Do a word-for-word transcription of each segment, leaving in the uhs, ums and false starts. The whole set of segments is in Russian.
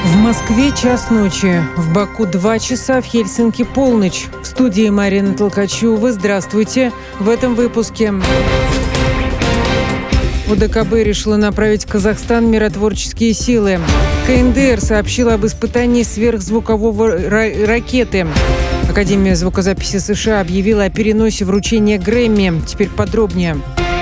В Москве час ночи, в Баку два часа, в Хельсинки полночь. В студии Марина Толкачева. Здравствуйте. В этом выпуске. ОДКБ решила направить в Казахстан миротворческие силы. КНДР сообщила об испытании сверхзвукового ра- ракеты. Академия звукозаписи США объявила о переносе вручения Грэмми. Теперь подробнее.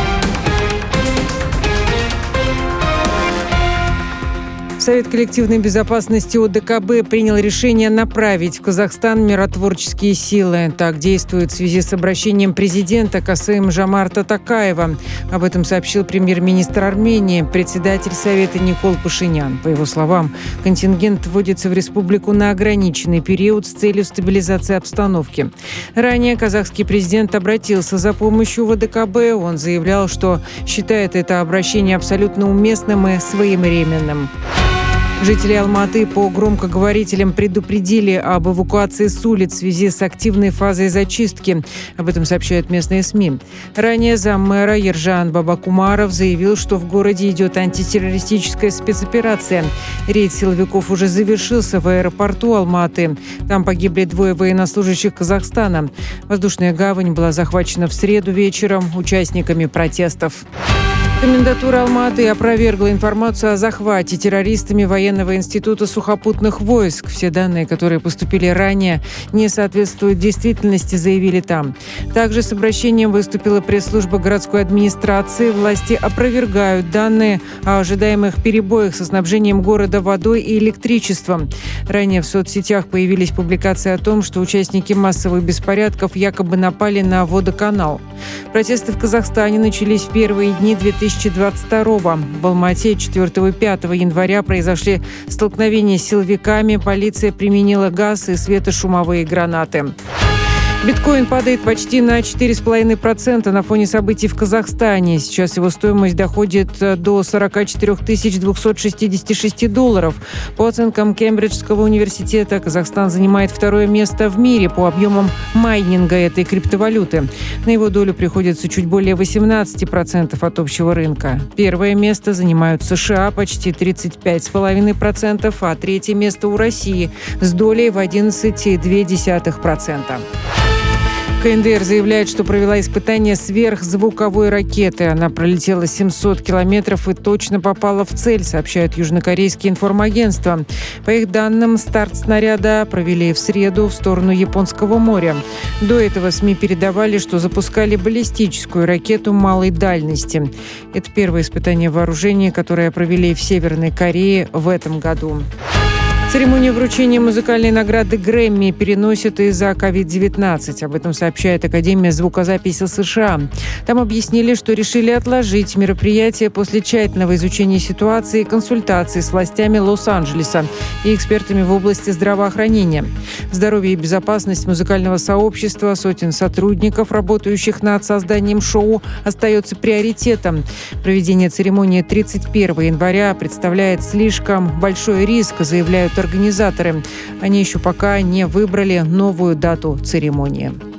Совет коллективной безопасности ОДКБ принял решение направить в Казахстан миротворческие силы. Так действует в связи с обращением президента Касым-Жомарта Токаева. Об этом сообщил премьер-министр Армении, председатель Совета Никол Пашинян. По его словам, контингент вводится в республику на ограниченный период с целью стабилизации обстановки. Ранее казахский президент обратился за помощью в ОДКБ. Он заявлял, что считает это обращение абсолютно уместным и своевременным. Жители Алматы по громкоговорителям предупредили об эвакуации с улиц в связи с активной фазой зачистки. Об этом сообщают местные СМИ. Ранее заммэра Ержан Бабакумаров заявил, что в городе идет антитеррористическая спецоперация. Рейд силовиков уже завершился в аэропорту Алматы. Там погибли двое военнослужащих Казахстана. Воздушная гавань была захвачена в среду вечером участниками протестов. Комендатура Алматы опровергла информацию о захвате террористами военного института сухопутных войск. Все данные, которые поступили ранее, не соответствуют действительности, заявили там. Также с обращением выступила пресс-служба городской администрации. Власти опровергают данные о ожидаемых перебоях со снабжением города водой и электричеством. Ранее в соцсетях появились публикации о том, что участники массовых беспорядков якобы напали на водоканал. Протесты в Казахстане начались в первые дни две тысячи двадцать второго. В Алмате четвёртого-пятого января произошли столкновения с силовиками. Полиция применила газ и светошумовые гранаты. Биткоин падает почти на четыре целых пять десятых процента на фоне событий в Казахстане. Сейчас его стоимость доходит до сорок четыре тысячи двести шестьдесят шесть долларов. По оценкам Кембриджского университета, Казахстан занимает второе место в мире по объемам майнинга этой криптовалюты. На его долю приходится чуть более восемнадцать процентов от общего рынка. Первое место занимают США, почти тридцать пять целых пять десятых процента, а третье место у России с долей в одиннадцать целых две десятых процента. КНДР заявляет, что провела испытание сверхзвуковой ракеты. Она пролетела семьсот километров и точно попала в цель, сообщают южнокорейские информагентства. По их данным, старт снаряда провели в среду в сторону Японского моря. До этого СМИ передавали, что запускали баллистическую ракету малой дальности. Это первое испытание вооружения, которое провели в Северной Корее в этом году. Церемонию вручения музыкальной награды Грэмми переносят из-за ковид девятнадцать. Об этом сообщает Академия звукозаписи США. Там объяснили, что решили отложить мероприятие после тщательного изучения ситуации и консультаций с властями Лос-Анджелеса и экспертами в области здравоохранения. Здоровье и безопасность музыкального сообщества, сотен сотрудников, работающих над созданием шоу, остается приоритетом. Проведение церемонии тридцать первого января представляет слишком большой риск, заявляют организаторы. Они еще пока не выбрали новую дату церемонии.